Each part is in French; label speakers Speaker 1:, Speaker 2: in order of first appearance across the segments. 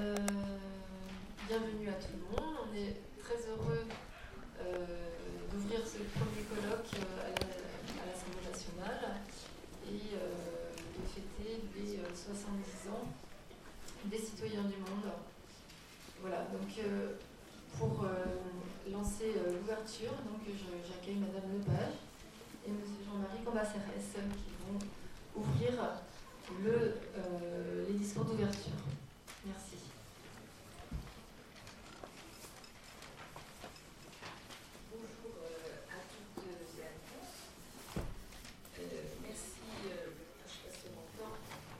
Speaker 1: Bienvenue à tout le monde. On est très heureux d'ouvrir ce premier colloque à l'Assemblée nationale et de fêter les 70 ans des citoyens du monde. Voilà, donc pour lancer l'ouverture, j'accueille Madame Lepage et Monsieur Jean-Marie Cambacérès qui vont ouvrir les discours d'ouverture. Merci.
Speaker 2: Bonjour à toutes et à tous. Merci, je passe mon temps.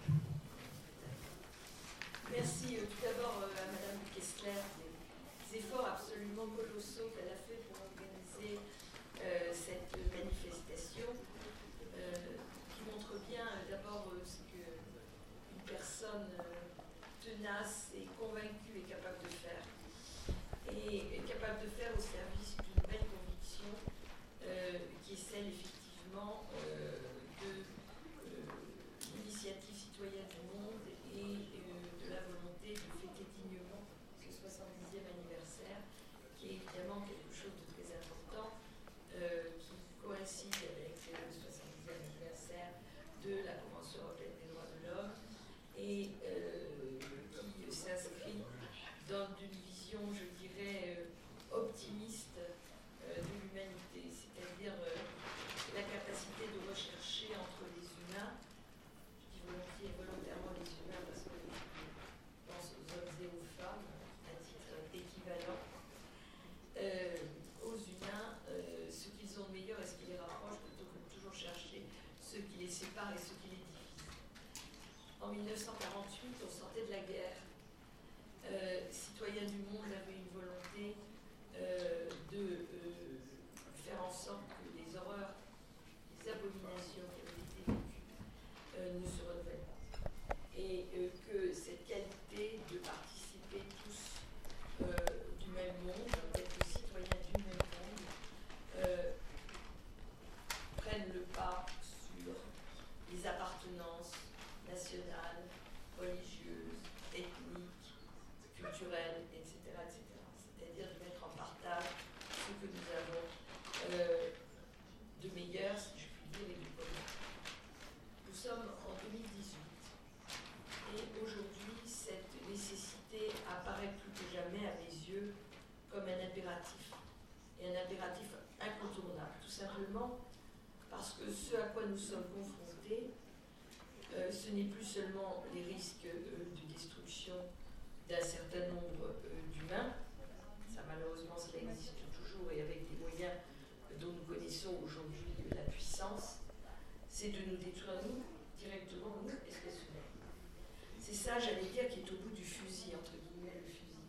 Speaker 2: Merci tout d'abord à Madame Kessler des efforts absolument colossaux qu'elle a fait pour organiser cette manifestation qui montre bien d'abord ce qu'une personne tenace et convaincue est capable de faire, et est capable de faire au service d'une belle conviction qui est celle effectivement de l'initiative citoyenne du monde et de la volonté de fêter dignement ce 70e anniversaire, qui est évidemment quelque chose de très important, qui coïncide avec le 70e anniversaire de la Convention européenne des droits de l'homme et qui s'inscrit dans une vision, je dirais, optimiste de l'humanité, c'est-à-dire la capacité de rechercher entre les humains, je dis volontiers et volontairement les humains parce que je pense aux hommes et aux femmes à titre équivalent, aux humains ce qu'ils ont de meilleur et ce qui les rapproche plutôt que de toujours chercher ceux qui les séparent et ceux qui les divisent. En 1948, on sortait de la guerre. Citoyens du monde avaient une volonté de faire en sorte que les horreurs, les abominations qui avaient été vécues ne se renouvellent pas. Et que cette qualité de participer tous du même monde, d'être citoyens du même monde, prennent le pas sur les appartenances nationales, religieuses, ethniques, culturelles, etc. C'est-à-dire de mettre en partage ce que nous avons de meilleur, si je puis dire, et de commun. Nous sommes en 2018 et aujourd'hui, cette nécessité apparaît plus que jamais à mes yeux comme un impératif, et un impératif incontournable, tout simplement parce que ce à quoi nous sommes confrontés, ce n'est plus seulement les risques de destruction d'un certain nombre d'humains, ça malheureusement cela existe toujours et avec des moyens dont nous connaissons aujourd'hui la puissance, c'est de nous détruire nous, directement nous, espèces humaines. C'est ça, j'allais dire, qui est au bout du fusil, entre guillemets, le fusil.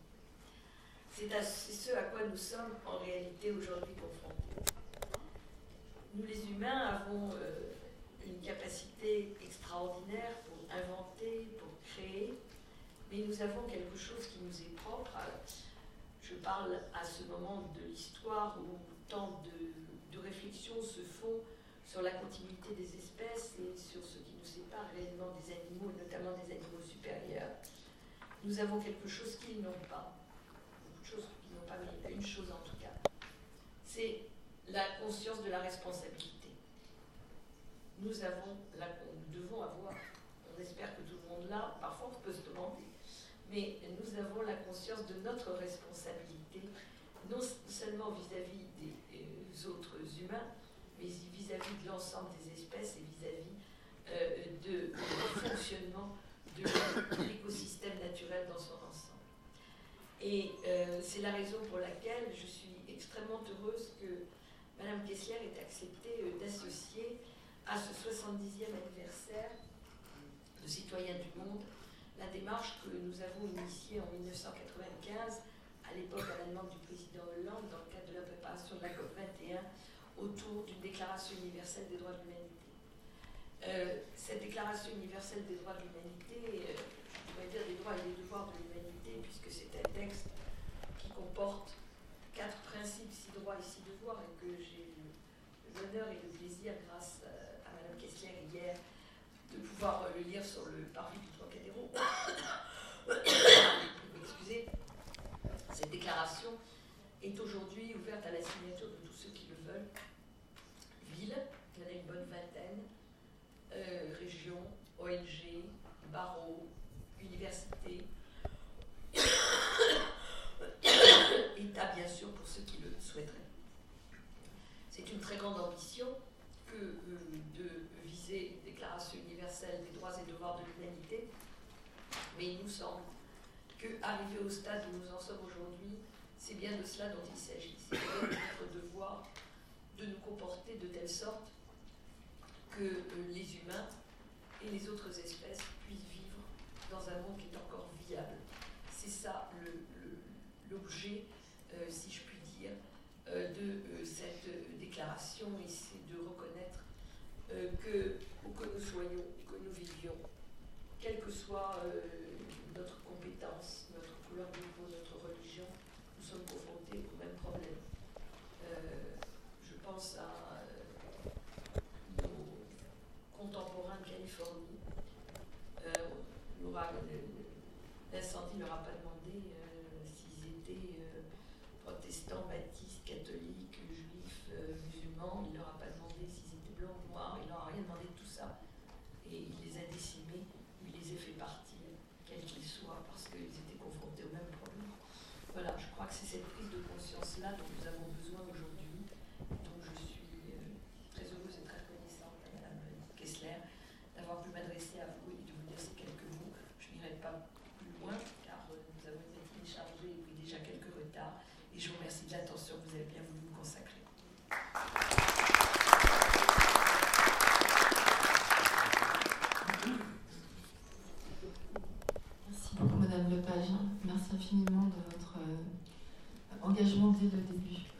Speaker 2: C'est ce à quoi nous sommes en réalité aujourd'hui confrontés. Nous les humains avons une capacité extraordinaire pour inventer, pour créer, mais nous avons quelque chose qui nous est propre. Je parle à ce moment de l'histoire où tant de réflexions se font sur la continuité des espèces et sur ce qui nous sépare réellement des animaux, notamment des animaux supérieurs. Nous avons quelque chose qu'ils n'ont pas. Beaucoup de choses qu'ils n'ont pas, mais il y a une chose en tout cas. C'est la conscience de la responsabilité. Nous devons avoir, on espère que tout le monde l'a, parfois on peut se demander, mais nous avons la conscience de notre responsabilité, non seulement vis-à-vis des autres humains, mais vis-à-vis de l'ensemble des espèces et vis-à-vis du fonctionnement de l'écosystème naturel dans son ensemble. Et c'est la raison pour laquelle je suis extrêmement heureuse que Madame Kessler ait accepté d'associer à ce 70e anniversaire de Citoyens du Monde la démarche que nous avons initiée en 1995, à l'époque à la demande du président Hollande, dans le cadre de la préparation de la COP21, autour d'une déclaration universelle des droits de l'humanité. Cette déclaration universelle des droits de l'humanité, je pourrais dire des droits et des devoirs de l'humanité, puisque c'est un texte qui comporte 4 principes, 6 droits et 6 devoirs, et que j'ai eu l'honneur et le plaisir, grâce à Madame Kessler hier, de pouvoir le lire sur le parvis du Trocadéro. grande ambition que de viser une déclaration universelle des droits et devoirs de l'humanité, mais il nous semble qu'arriver au stade où nous en sommes aujourd'hui, c'est bien de cela dont il s'agit. C'est bien de notre devoir de nous comporter de telle sorte que les humains et les autres espèces puissent vivre dans un monde qui est encore viable. C'est ça l'objet, si je puis dire, de cette déclaration, et c'est de reconnaître que, où que nous soyons, où que nous vivions, quelle que soit notre compétence, notre couleur de peau, notre religion, nous sommes confrontés au même problème. Je pense à nos contemporains de Californie. L'incendie ne leur a pas demandé s'ils étaient protestants, baptistes, catholiques, juifs, musulmans. Il ne leur a pas demandé s'ils étaient blancs ou noirs. Il ne leur a rien demandé de tout ça. Et il les a décimés, il les a fait partir, quels qu'ils soient, parce qu'ils étaient confrontés au même problème. Voilà, je crois que c'est cette prise de conscience-là dont nous avons besoin aujourd'hui. Donc je suis très heureuse et très reconnaissante à Mme Kessler d'avoir pu m'adresser à vous et de vous dire ces quelques mots. Je n'irai pas plus loin, car nous avons été téléchargés et pris déjà quelques retards. Et je vous remercie de l'attention que vous avez bien voulu me consacrer.
Speaker 1: Merci beaucoup, Madame Lepage. Merci infiniment de votre engagement dès le début.